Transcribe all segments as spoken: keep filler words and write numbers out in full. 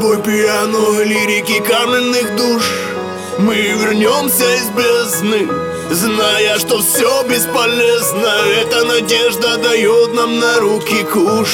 бой пьяной лирики каменных душ мы вернемся из бездны, зная, что все бесполезно. Эта надежда дает нам на руки куш.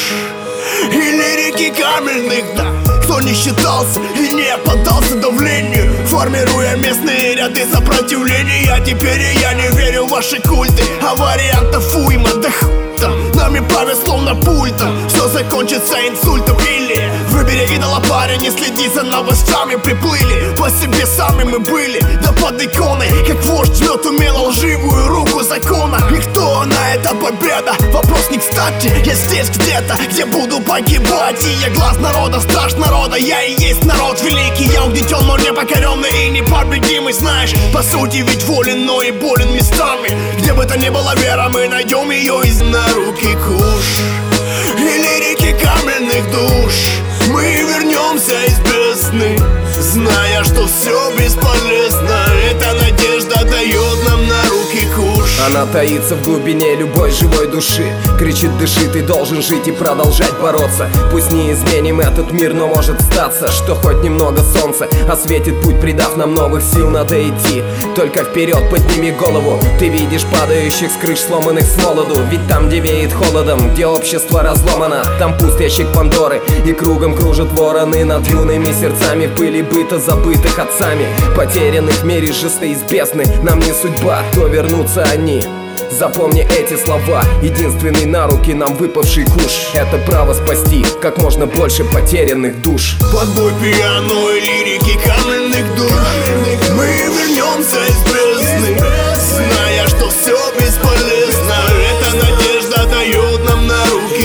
И лирики каменных, да, кто не считался и не поддался давлению, формируя местные ряды сопротивления. Теперь я не верю в ваши культы, а вариантов уйма, да хуй там. Нами правят словно пультом, все закончится инсультом. Или выбери идола, парень, не следи за новостями. Приплыли, по себе сами мы были, да под иконой, как вождь жмет умело лживую руку закона. И кто на это победа? Вопрос не кстати. Я здесь где-то, где буду погибать, и я глаз народа, страж народа. Я и есть народ великий, я угнетен, но не покоренный и непобедимый. Знаешь, по сути ведь волен, но и болен местами. Где бы то ни было вера, мы найдем ее из на руки куш. И лирики каменных душ мы вернемся из бездны, зная, что все бесполезно. Эта надежда дает нам на руки куш. Она таится в глубине любой живой души. Кричит: дыши, ты должен жить и продолжать бороться. Пусть не изменим этот мир, но может статься, что хоть немного солнца осветит путь, придав нам новых сил. Надо идти, только вперед, подними голову. Ты видишь падающих с крыш, сломанных с молоду. Ведь там, где веет холодом, где общество разломано, там пуст ящик Пандоры, и кругом кружат вороны над юными сердцами в пыли быта, забытых отцами, потерянных в мире жесты из бездны. Нам не судьба, то вернутся они. Запомни эти слова, единственный на руки нам выпавший куш. Это право спасти как можно больше потерянных душ. Под бой пьяной лирики каменных душ мы вернемся из бездны, зная, что все бесполезно. Эта надежда дает нам на руки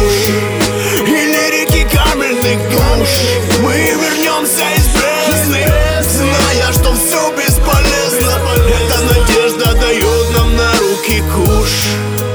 куш. И лирики каменных душ мы вернемся из бездны, зная, что все бесполезно. Эта надежда дает нам на руки куш.